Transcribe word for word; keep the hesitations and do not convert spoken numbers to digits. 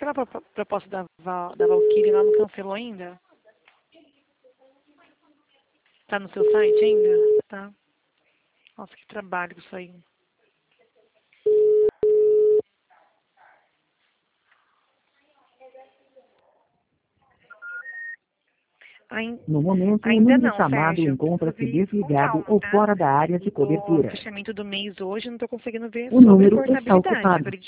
Aquela pro- proposta da, Val, da Valkyrie lá não cancelou ainda? Tá no seu site ainda? Tá. Nossa, que trabalho isso aí. Ain- No momento, o Ainda número não, chamado Sérgio. encontra-se Preciso ir com desligado calma, ou tá? fora da área de O cobertura. fechamento do mês hoje, não estou conseguindo ver O sobre número está portabilidade. ocupado. Acredito